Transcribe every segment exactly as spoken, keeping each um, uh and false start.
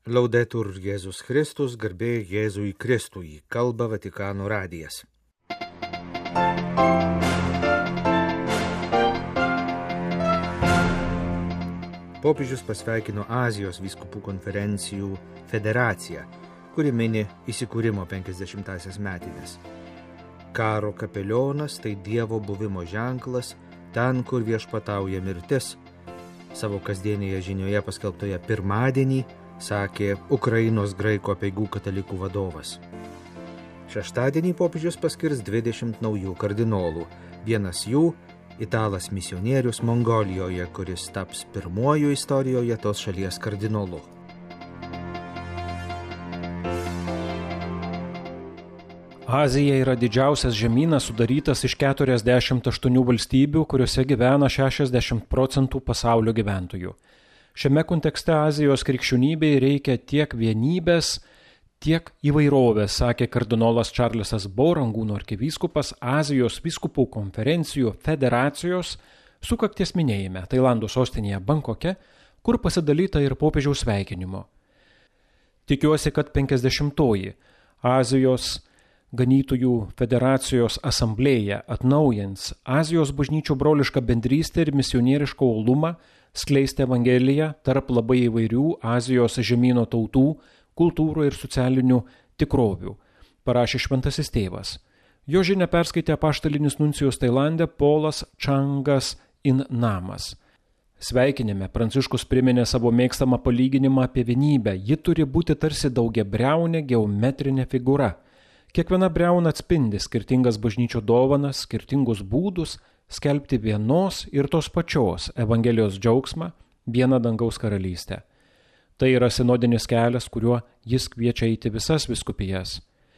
Laudetur Jėzus Kristus, garbė Jėzui Kristui, kalba Vatikano radijas. Popiežius pasveikino Azijos vyskupų konferencijų federaciją, kuri mini įsikūrimo penkiasdešimtąsias metinės. Karo kapelionas tai Dievo buvimo ženklas ten, kur viešpatauja mirtis. Savo kasdienėje žinioje paskelbtoje pirmadienį sakė Ukrainos graikų apeigų katalikų vadovas. Šeštadienį popiežius paskirs dvidešimt naujų kardinolų. Vienas jų – italas misionierius Mongolijoje, kuris taps pirmuoju istorijoje tos šalies kardinolu. Azija yra didžiausias žemynas sudarytas iš keturiasdešimt aštuonių valstybių, kuriuose gyvena šešiasdešimt procentų pasaulio gyventojų. Šiame kontekste Azijos krikščionybei reikia tiek vienybės, tiek įvairovės, sakė kardinolas Čarlesas Bo, Rangūno arkivyskupas Azijos vyskupų konferencijų federacijos sukakties minėjime Tailando sostinėje Bankoke, kur pasidalyta ir popiežiaus sveikinimo. Tikiuosi, kad penkiasdešimtoji Azijos Ganytojų federacijos asamblėja atnaujins Azijos bažnyčių brolišką bendrystę ir misionierišką uolumą skleisti Evangeliją tarp labai įvairių Azijos žemyno tautų, kultūrų ir socialinių tikrovių, parašė šventasis tėvas. Jo žinią perskaitė apaštalinis nuncijus Tailande Polas Čangas In Namas. Sveikinime Pranciškus priminė savo mėgstamą palyginimą apie vienybę. Ji turi būti tarsi daugiabriaunė geometrinė figūra. Kiekviena briauna atspindi skirtingas bažnyčių dovanas, skirtingus būdus skelbti vienos ir tos pačios Evangelijos džiaugsmą, vieną dangaus karalystę. Tai yra sinodinis kelias, kuriuo jis kviečia eiti visas vyskupijas.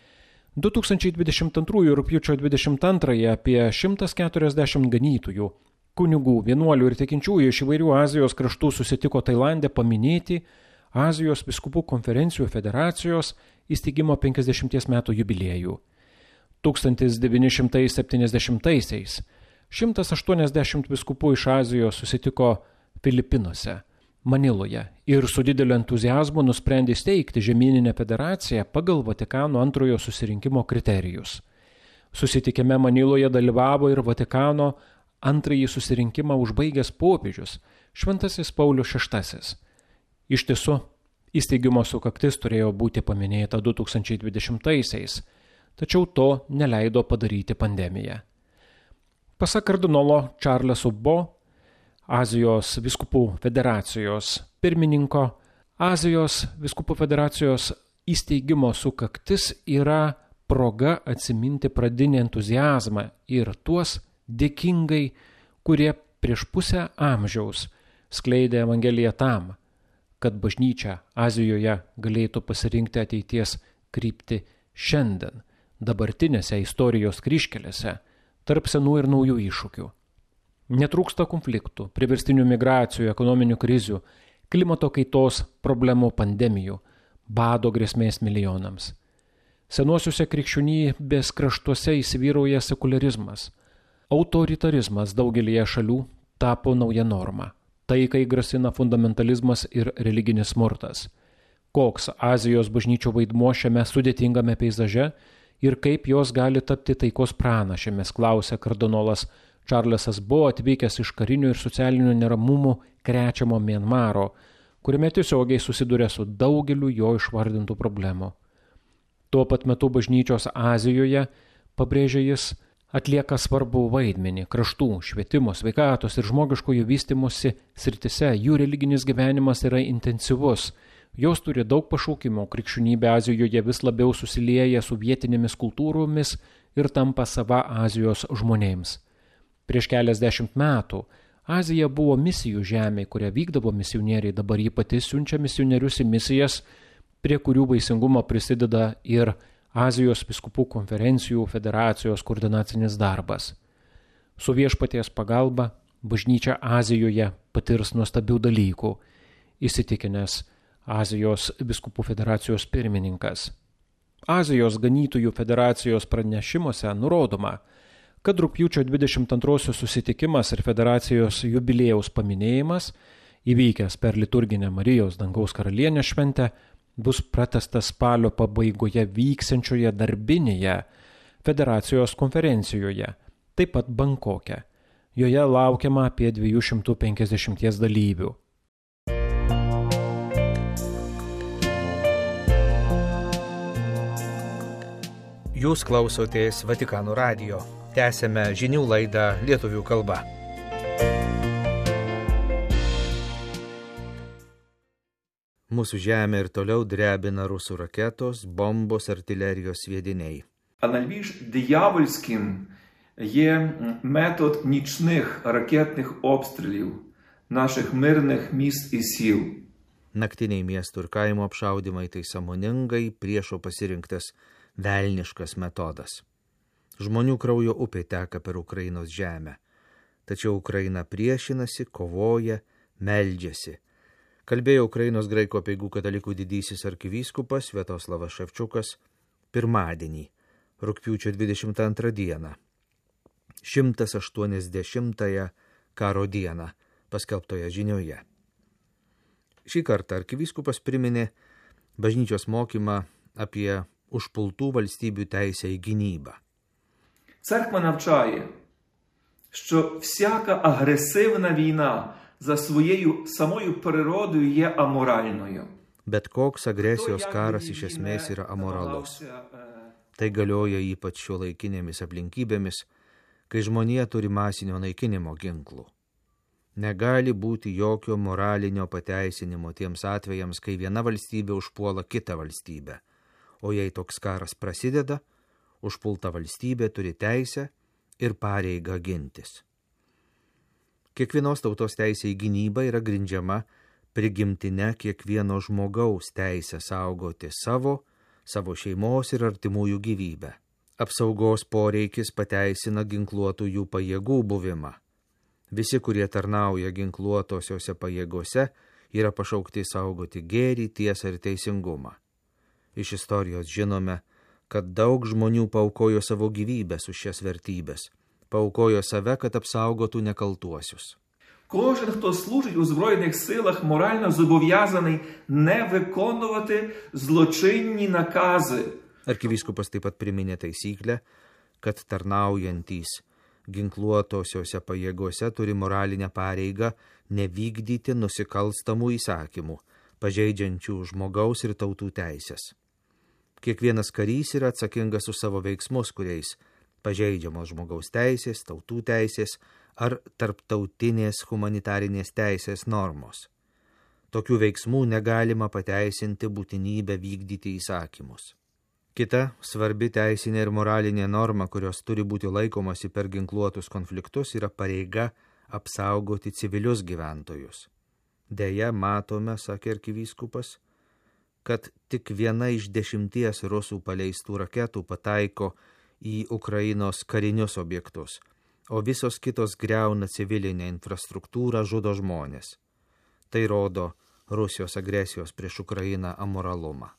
du tūkstančiai dvidešimt antrųjų rugpjūčio dvidešimt antrąją apie šimtas keturiasdešimt ganytojų, kunigų, vienuolių ir tikinčiųjų iš įvairių Azijos kraštų susitiko Tailande paminėti Azijos vyskupų konferencijų federacijos įsteigimo penkiasdešimties metų jubiliejų. tūkstantis devyni šimtai septyniasdešimtaisiais šimtas aštuoniasdešimt vyskupų iš Azijos susitiko Filipinuose, Maniloje ir su dideliu entuziazmu nusprendė steigti žemyninę federaciją pagal Vatikano antrojo susirinkimo kriterijus. Susitikime Maniloje dalyvavo ir Vatikano antrąjį susirinkimą užbaigęs popiežius Šventasis Paulius šeštasis. Iš tiesų, įsteigimo sukaktis turėjo būti paminėta du tūkstančiai dvidešimtaisiais, tačiau to neleido padaryti pandemija. Pasak kardinolo Čarleso Bo, Azijos vyskupų federacijos pirmininko, Azijos vyskupų federacijos įsteigimo sukaktis yra proga atsiminti pradinį entuziazmą ir tuos dėkingai, kurie prieš pusę amžiaus skleidė Evangeliją tam, kad bažnyčia Azijoje galėtų pasirinkti ateities kryptį šiandien, dabartinėse istorijos kryžkelėse, tarp senų ir naujų iššūkių. Netrūksta konfliktų, priverstinių migracijų, ekonominių krizių, klimato kaitos problemų, pandemijų, bado grėsmės milijonams. Senuosiuose krikščionybės kraštuose įsivyrauja sekularizmas. Autoritarizmas daugelėje šalių tapo nauja norma. Taikai grasina fundamentalizmas ir religinis smurtas. Koks Azijos bažnyčių vaidmuo šiame sudėtingame peizaže ir kaip jos gali tapti taikos pranašėmis, klausė kardinolas Čarlesas Bo, atvykęs iš karinių ir socialinių neramumų krečiamo Mianmaro, kuriame tiesiogiai susiduria su daugeliu jo išvardintų problemų. Tuo pat metu bažnyčios Azijoje, pabrėžė jis, atlieka svarbų vaidmenį kraštų, švietimo, sveikatos ir žmogiškojų vystymosi sritise. Jų religinis gyvenimas yra intensyvus. Jos turi daug pašaukimų. Krikščionybė Azijoje vis labiau susilieja su vietinėmis kultūromis ir tampa sava Azijos žmonėms. Prieš keliasdešimt metų Azija buvo misijų žemė, kuria vykdavo misionieriai. Dabar ji pati siunčia misionierius į misijas, prie kurių vaisingumo prisideda ir Azijos vyskupų konferencijų federacijos koordinacinis darbas. Su viešpaties pagalba bažnyčia Azijoje patirs nuostabių dalykų, įsitikinęs Azijos vyskupų federacijos pirmininkas. Azijos ganytojų federacijos pranešimuose nurodoma, kad rugpjūčio dvidešimt antrosios susitikimas ir federacijos jubiliejaus paminėjimas, įvykęs per liturginę Marijos dangaus karalienės šventę, bus pratęstas spalio pabaigoje vyksiančioje darbinėje federacijos konferencijoje, taip pat Bankoke. Joje laukiama apie dviejų šimtų penkiasdešimties dalyvių. Jūs klausotės Vatikano radijo. Tęsiame žinių laidą lietuvių kalba. Mūsų žemė ir toliau drebina rusų raketos, bombos, artilerijos sviediniai. А найбільш диявольським є метод нічних ракетних обстрілів наших мирних міст і сіл. Naktiniai miestų ir kaimo apšaudimai tai sąmoningai priešo pasirinktas velniškas metodas. Žmonių kraujo upė teka per Ukrainos žemę. Tačiau Ukraina priešinasi, kovoja, meldžiasi. Kalbėjo Ukrainos graikų apeigų katalikų didysis arkivyskupas Sviatoslavas Ševčiukas pirmadienį, rugpjūčio dvidešimt antrą dieną, šimtas aštuoniasdešimtąją karo dieną, paskelbtoje žinioje. Šį kartą arkivyskupas priminė bažnyčios mokymą apie užpultų valstybių teisę į gynybą. Церква навчає, що всяка агресивна війна за своєю самою природою є аморальною. Bet koks agresijos karas iš esmės yra amoralus. Tai galioja ypač šiuolaikinėmis aplinkybėmis, kai žmonija turi masinio naikinimo ginklų. Negali būti jokio moralinio pateisinimo tiems atvejams, kai viena valstybė užpuola kitą valstybę. O jei toks karas prasideda, užpulta valstybė turi teisę ir pareigą gintis. Kiekvienos tautos teisė į gynybą yra grindžiama prigimtine kiekvieno žmogaus teisę saugoti savo, savo šeimos ir artimųjų gyvybę. Apsaugos poreikis pateisina ginkluotųjų pajėgų buvimą. Visi, kurie tarnauja ginkluotosiose pajėgose, yra pašaukti saugoti gėrį, tiesą ir teisingumą. Iš istorijos žinome, kad daug žmonių paaukojo savo gyvybės už šias vertybės, paaukojo save, kad apsaugotų nekaltuosius. Кожен, хто служить у Збройних силах, морально зобов'язаний не виконувати злочинні накази. Arkivyskupas taip pat priminė taisyklę, kad tarnaujantys ginkluotosiose pajėgose turi moralinę pareigą nevykdyti nusikalstamų įsakymų, pažeidžiančių žmogaus ir tautų teisės. Kiekvienas karys yra atsakingas už savo veiksmus, kuriais pažeidžiamos žmogaus teisės, tautų teisės ar tarptautinės humanitarinės teisės normos. Tokių veiksmų negalima pateisinti būtinybę vykdyti įsakymus. Kita svarbi teisinė ir moralinė norma, kurios turi būti laikomasi per ginkluotus konfliktus, yra pareiga apsaugoti civilius gyventojus. Deja, matome, sakė arkivyskupas, kad tik viena iš dešimties rusų paleistų raketų pataiko į Ukrainos karinius objektus, o visos kitos griauna civilinę infrastruktūrą, žudo žmonės. Tai rodo Rusijos agresijos prieš Ukrainą amoralumą.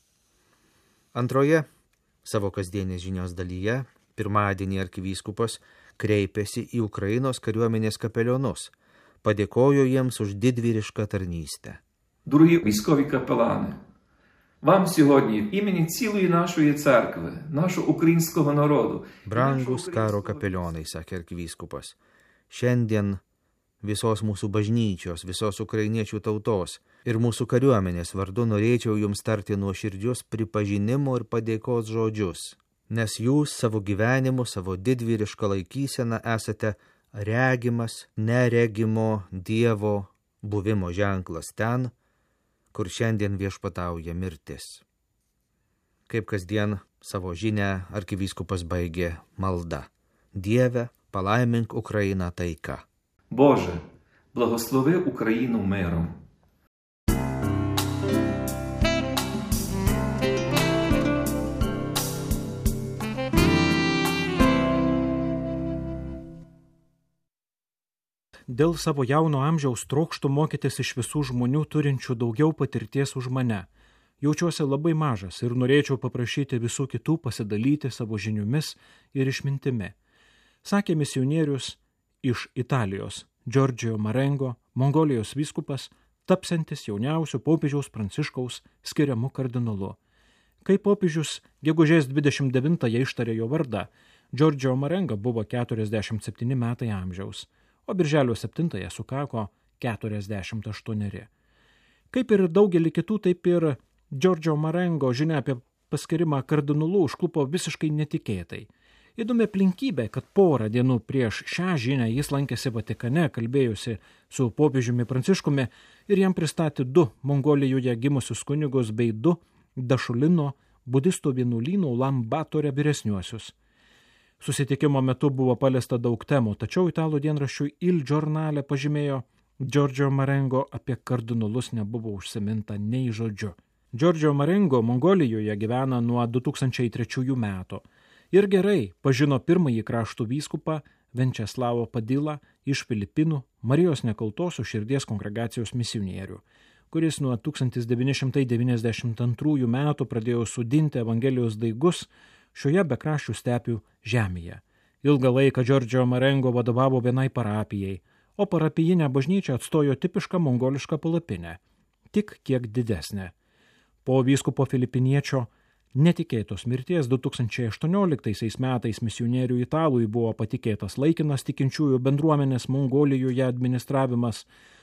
Antroje savo kasdienės žinios dalyje pirmadienį arkivyskupas kreipėsi į Ukrainos kariuomenės kapelionus, padėkojo jiems už didvyrišką tarnystę. Дорогі військові капелани, вам сьогодні в імені цілої нашої церкви, нашого українського народу. Brangus karo kapelionai, sakė arkivyskupas, šiandien visos mūsų bažnyčios, visos ukrainiečių tautos ir mūsų kariuomenės vardu norėčiau jums tarti nuoširdžius pripažinimo ir padėkos žodžius, nes jūs savo gyvenimu, savo didvyrišką laikyseną esate regimas, neregimo Dievo buvimo ženklas ten, kur šiandien viešpatauja mirtis. Kaip kasdien savo žinią arkivyskupas baigė malda. Dieve, palaimink Ukrainą taika. Боже, благослови Україну миром. Dėl savo jauno amžiaus trokštų mokytis iš visų žmonių turinčių daugiau patirties už mane. Jaučiuosi labai mažas ir norėčiau paprašyti visų kitų pasidalyti savo žiniomis ir išmintimi, sakė misionierius iš Italijos, Giorgio Marengo, Mongolijos vyskupas tapsiantis jauniausiu popiežiaus Pranciškaus skiriamu kardinolu. Kai popiežius gegužės dvidešimt devintąją ištarė jo vardą, Giorgio Marengo buvo keturiasdešimt septyni metai amžiaus, o birželio septintąją sukako keturiasdešimt aštuoneri. Kaip ir daugelį kitų, taip ir Giorgio Marengo žinia apie paskirimą kardinolu užklupo visiškai netikėtai. Įdomi aplinkybė, kad porą dienų prieš šią žinią jis lankėsi Vatikane, kalbėjusi su popiežiumi Pranciškumi ir jam pristatė du Mongolijoje gimusius kunigus bei du Dašulino budistų vienuolynų Ulan-Batore vyresniuosius. Susitikimo metu buvo paliesta daug temų, tačiau italų dienraščiui Il Giornale pažymėjo, Giorgio Marengo apie kardinolus nebuvo užsiminta nei žodžiu. Giorgio Marengo Mongolijoje gyvena nuo du tūkstančiai trečiųjų metų ir gerai pažino pirmąjį kraštų vyskupą Venčeslavo Padilą iš Filipinų Marijos nekaltosios širdies kongregacijos misionierių, kuris nuo tūkstantis devyni šimtai devyniasdešimt antrųjų metų pradėjo sudinti Evangelijos daigus šioje bekraščių stepių žemėje. Ilgą laiką Giorgio Marengo vadovavo vienai parapijai, o parapijinę bažnyčią atstojo tipišką mongolišką palapinę, tik kiek didesnė. Po vyskupo filipiniečio netikėtos mirties du tūkstančiai aštuonioliktaisiais metais misionierių italui buvo patikėtas laikinas tikinčiųjų bendruomenės Mongolijoje administravimas,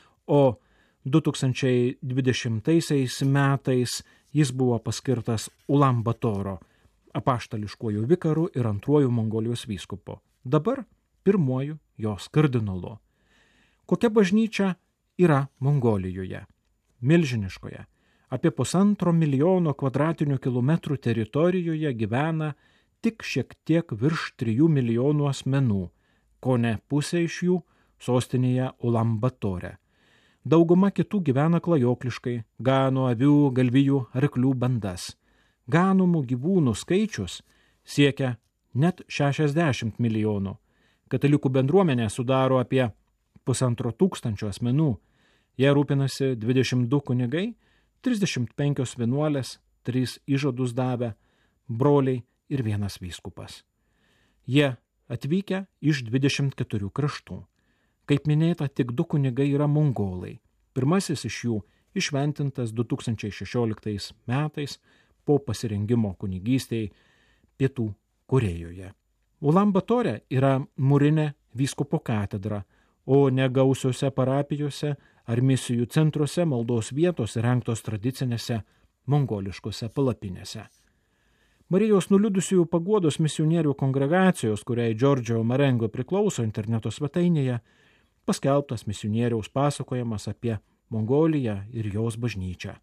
o du tūkstančiai dvidešimtaisiais metais jis buvo paskirtas Ulan-Batoro apaštališkuoju vikaru ir antruoju Mongolijos vyskupu, dabar pirmuoju jos kardinolu. Kokia bažnyčia yra Mongolijoje? Milžiniškoje. Apie pusantro milijono kvadratinių kilometrų teritorijoje gyvena tik šiek tiek virš trijų milijonų asmenų, kone pusė iš jų sostinėje Ulan-Batore. Dauguma kitų gyvena klajokliškai, gano avių, galvijų, arklių bandas. Ganomų gyvūnų skaičius siekia net šešiasdešimt milijonų. Katalikų bendruomenė sudaro apie pusantro tūkstančio asmenų. Jie rūpinasi dvidešimt du kunigai, trisdešimt penkios vienuolės, trys įžadus davę, broliai ir vienas vyskupas. Jie atvykę iš dvidešimt keturių kraštų. Kaip minėta, tik du kunigai yra mongolai. Pirmasis iš jų išventintas du tūkstančiai šešioliktais metais po pasirengimo kunigystei Pietų Korėjoje. Ulan-Batore yra mūrinė vyskupo katedra, o negausiuose parapijose ar misijų centruose maldos vietos įrengtos tradicinėse mongoliškose palapinėse. Marijos nuliūdusiųjų paguodos misionierių kongregacijos, kuriai Giorgio Marengo priklauso interneto svetainėje, paskelbtas misionieriaus pasakojimas apie Mongoliją ir jos bažnyčią.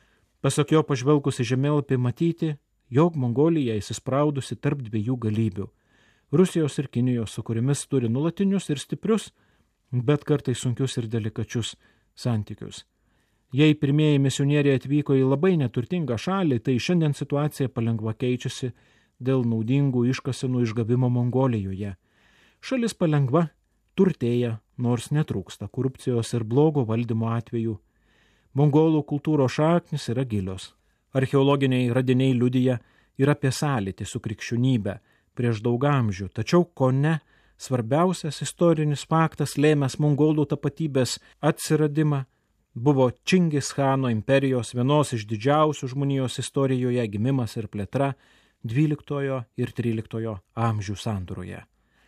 Pasak jo pažvelgus į žemėlapį matyti, jog Mongolija įsispraudusi tarp dviejų galybių – Rusijos ir Kinijos, su kuriamis turi nuolatinius ir stiprius, bet kartais sunkius ir delikačius santykius. Jei pirmieji misionieriai atvyko į labai neturtingą šalį, tai šiandien situacija palengva keičiasi dėl naudingų iškasenų išgavimo Mongolijoje. Šalis palengva turtėja, nors netrūksta korupcijos ir blogo valdymo atveju. Mongolų kultūros šaknis yra gilios. Archeologiniai radiniai liudija ir apie sąlytį su krikščionybė prieš daug amžių, tačiau kone svarbiausias istorinis faktas lėmęs mongolų tapatybės atsiradimą buvo Čingis Chano imperijos vienos iš didžiausių žmonijos istorijoje gimimas ir plėtra dvyliktojo ir tryliktojo amžių sandūroje.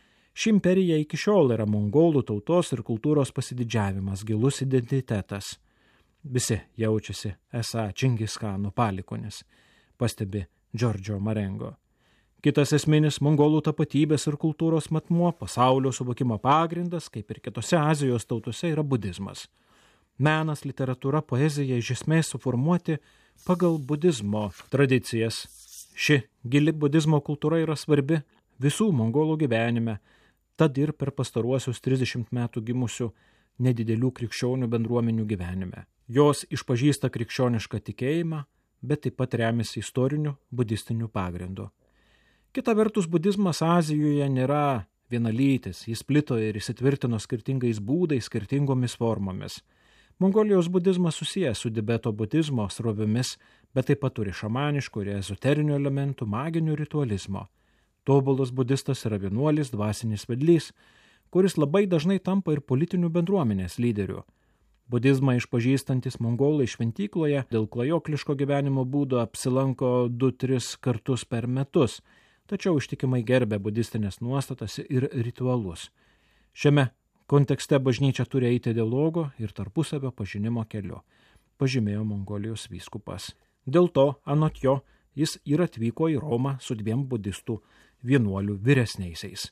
Ši imperija iki šiol yra mongolų tautos ir kultūros pasididžiavimas, gilus identitetas. Visi jaučiasi esą Čingis Chano palikuonis, pastebi Giorgio Marengo. Kitas esminis mongolų tapatybės ir kultūros matmuo, pasaulio suvokimo pagrindas, kaip ir kitose Azijos tautose, yra budizmas. Menas, literatūra, poezija iš esmės suformuoti pagal budizmo tradicijas. Ši gili budizmo kultūra yra svarbi visų mongolų gyvenime, tad ir per pastaruosius trisdešimt metų gimusių nedidelių krikščionių bendruomenių gyvenime. Jos išpažįsta krikščionišką tikėjimą, bet taip pat remiasi istoriniu budistiniu pagrindu. Kita vertus, budizmas Azijoje nėra vienalytis, jis plito ir įsitvirtino skirtingais būdais, skirtingomis formomis. Mongolijos budizmas susijęs su Tibeto budizmo srovėmis, bet taip pat turi šamaniškų ir ezoterinių elementų, maginių ritualizmo. Tobulas budistas yra vienuolis, dvasinis vedlys, kuris labai dažnai tampa ir politinių bendruomenės lyderiu. Budizmą išpažįstantis mongolai šventykloje dėl klajokliško gyvenimo būdo apsilanko du tris kartus per metus, tačiau ištikimai gerbė budistinės nuostatas ir ritualus. Šiame kontekste bažnyčia turi eiti dialogo ir tarpusavio pažinimo keliu, pažymėjo Mongolijos vyskupas. Dėl to, anot jo, jis ir atvyko į Romą su dviem budistų vienuolių vyresniaisiais.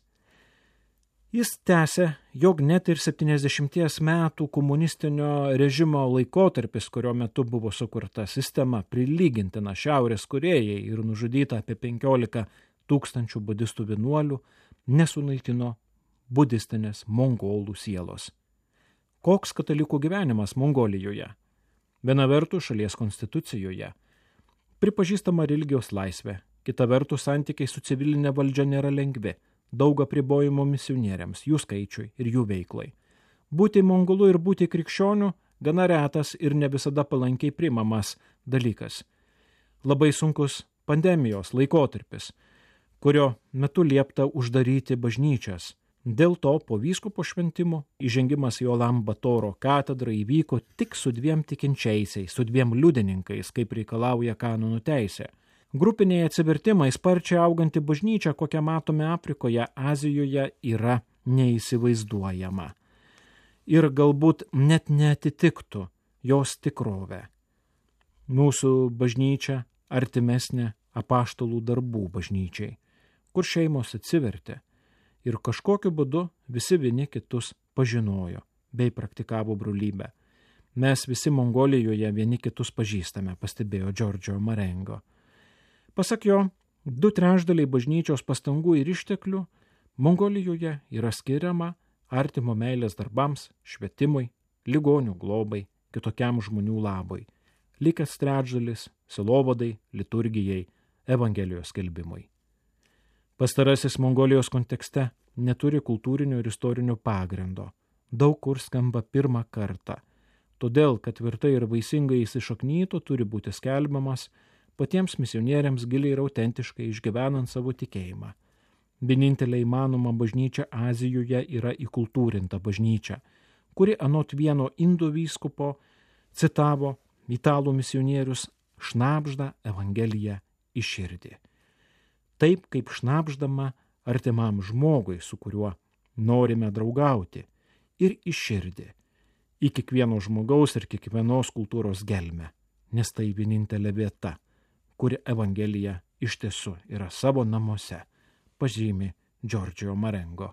Jis tęsė, jog net ir septyniasdešimties metų komunistinio režimo laikotarpis, kurio metu buvo sukurta sistema prilygintina Šiaurės Korėjai ir nužudyta apie penkiolika tūkstančių budistų vienuolių, nesunaikino budistinės mongolų sielos. Koks katalikų gyvenimas Mongolijoje? Viena vertus šalies konstitucijoje pripažįstama religijos laisvė, kita vertus santykiai su civilinė valdžia nėra lengvi, daug apribojimų misionieriams, jų skaičiui ir jų veiklai. Būti mongolų ir būti krikščionių gana retas ir ne visada palankiai priimamas dalykas. Labai sunkus pandemijos laikotarpis, kurio metu liepta uždaryti bažnyčias. Dėl to po vyskupo šventimo įžengimas į Ulan Batoro katedrą įvyko tik su dviem tikinčiaisiais, su dviem liudininkais, kaip reikalauja kanonų teisė. Grupiniai atsivertimai sparčiai auganti bažnyčia, kokią matome Afrikoje, Azijoje, yra neįsivaizduojama. Ir galbūt net neatitiktų jos tikrovę. Mūsų bažnyčia artimesnė apaštalų darbų bažnyčiai, kur šeimos atsivertė ir kažkokiu būdu visi vieni kitus pažinojo bei praktikavo brolybę. Mes visi Mongolijoje vieni kitus pažįstame, pastebėjo Giorgio Marengo. Pasak jo, du trečdaliai bažnyčios pastangų ir išteklių Mongolijoje yra skiriama artimo meilės darbams, švietimui, ligonių globai, kitokiam žmonių labui. Likęs trečdalis sielovadai, liturgijai, evangelijos skelbimui. Pastarasis Mongolijos kontekste neturi kultūrinio ir istorinio pagrindo. Daug kur skamba pirmą kartą. Todėl, kad tvirtai ir vaisingai įsišaknytų, turi būti skelbiamas patiems misionieriams giliai ir autentiškai išgyvenant savo tikėjimą. Vienintelė įmanoma bažnyčia Azijoje yra įkultūrinta bažnyčia, kuri anot vieno indų vyskupo citavo italų misionierius šnabžda Evangeliją į širdį. Taip kaip šnabždama artimam žmogui, su kuriuo norime draugauti, ir į širdį, į kiekvieno žmogaus ir kiekvienos kultūros gelmę, nes tai vienintelė vieta, kuri Evangelija iš tiesų yra savo namuose, pažymi Giorgio Marengo.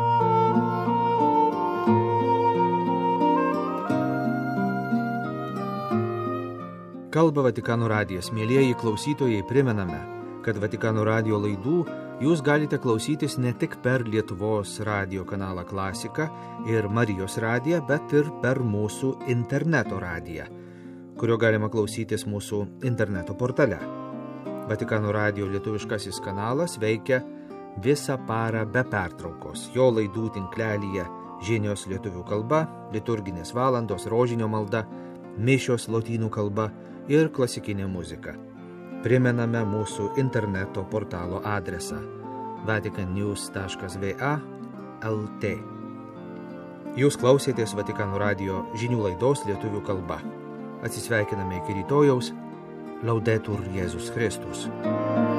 Kalba Vatikano radijas. Mielieji klausytojai, primename, kad Vatikano radijo laidų jūs galite klausytis ne tik per Lietuvos radijo kanalą Klasika ir Marijos radiją, bet ir per mūsų interneto radiją, kurio galima klausytis mūsų interneto portale. Vatikano radijo lietuviškasis kanalas veikia visą parą be pertraukos. Jo laidų tinklelyje žinios lietuvių kalba, liturginės valandos, rožinio malda, mišios lotynų kalba ir klasikinė muzika. Primename mūsų interneto portalo adresą vatican news taškas v a taškas l t. Jūs klausėtės Vatikano radijo žinių laidos lietuvių kalba. Atsisveikiname iki rytojaus. Laudetur Jėzus Kristus.